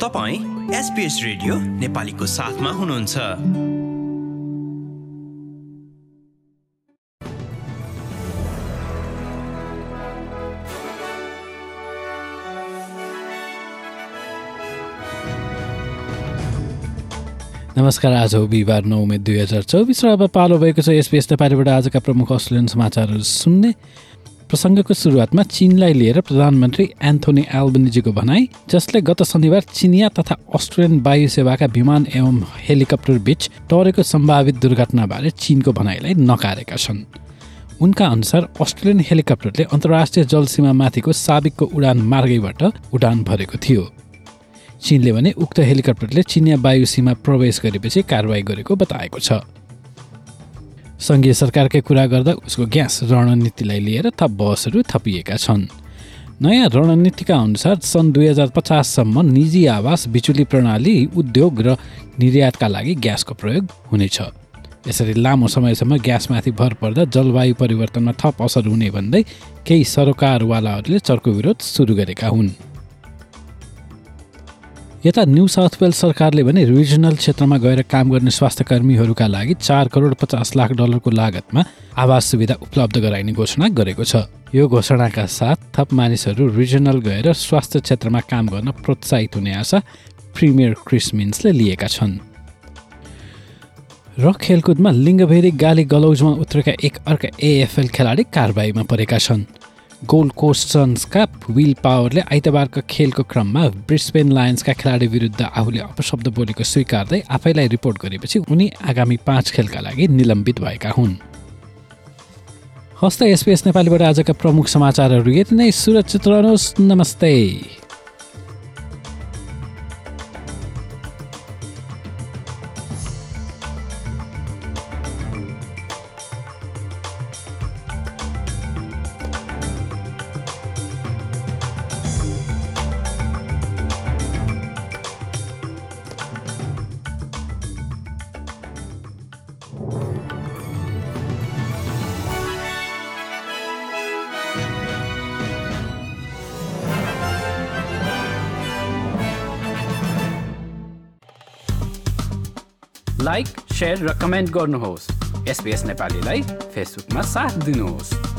तपाईं SBS radio नेपालीको साथमा हुनुहुन्छ। नमस्कार, आज हो बिहिबार 9 मे 2024 र अब पालो भएको छ SBS नेपालीबाट आजका प्रमुख अस्ट्रेलियन समाचारहरू सुन्ने। प्रसङ्गको सुरुवातमा चीनलाई लिएर प्रधानमन्त्री एन्थोनी एल्बनिजीको भनाई, जसले गत शनिबार चिनिया तथा अस्ट्रेलियन वायु सेवाका विमान एवं हेलिकप्टर बीच टरेको सम्भावित दुर्घटनाबारे चीनको भनाइलाई नकारेका छन्। उनका अनुसार अस्ट्रेलियन हेलिकप्टरले अन्तर्राष्ट्रिय जलसीमामाथिको साबिकको उडान मार्गैबाट उडान भरेको थियो। चीनले भने उक्त हेलिकप्टरले चिनिया वायु सीमा प्रवेश गरेपछि कारवाही गरेको बताएको छ। सङ्घीय सरकारकै कुरा गर्दा उसको ग्यास रणनीतिलाई लिएर थप बहसहरू थपिएका छन्। नयाँ रणनीतिका अनुसार सन् 2050 सम्म निजी आवास, बिजुली प्रणाली, उद्योग र निर्यातका लागि ग्यासको प्रयोग हुनेछ। यसरी लामो समयसम्म ग्यासमाथि भर पर्दा जलवायु परिवर्तनमा थप असर हुने भन्दै केही सरोकारवालाहरूले चर्को विरोध सुरु गरेका हुन्। यता न्यू साउथ वेल्स सरकारले भने रिजनल क्षेत्रमा गएर काम गर्ने स्वास्थ्यकर्मीहरूका लागि 4 करोड 50 लाख डलरको लागतमा आवास सुविधा उपलब्ध गराइने घोषणा गरेको छ। यो घोषणाका साथ थप मानिसहरू रिजनल गएर स्वास्थ्य क्षेत्रमा काम गर्न प्रोत्साहित हुने आशा प्रिमियर क्रिस मिन्सले लिएका छन्। र खेलकुदमा लिङ्गभेदी गाली गलौजमा उत्रेका एक अर्का AFL खेलाडी कारबाहीमा परेका छन्। गोल्ड कोस्ट सन्सका विल पावरले आइतबारको खेलको क्रममा ब्रिस्बेन लायन्सका खेलाडी विरुद्ध आफूले अपशब्द बोलेको स्वीकार्दै आफैलाई रिपोर्ट गरेपछि उनी आगामी 5 खेलका लागि निलम्बित भएका हुन्। हस्त SBS नेपालीबाट आजका प्रमुख समाचारहरू यति नै। सुरक्षित रहनुहोस्। नमस्ते। लाइक, शेयर र कमेन्ट गर्नुहोस्। SBS नेपालीलाई फेसबुकमा साथ दिनुहोस्।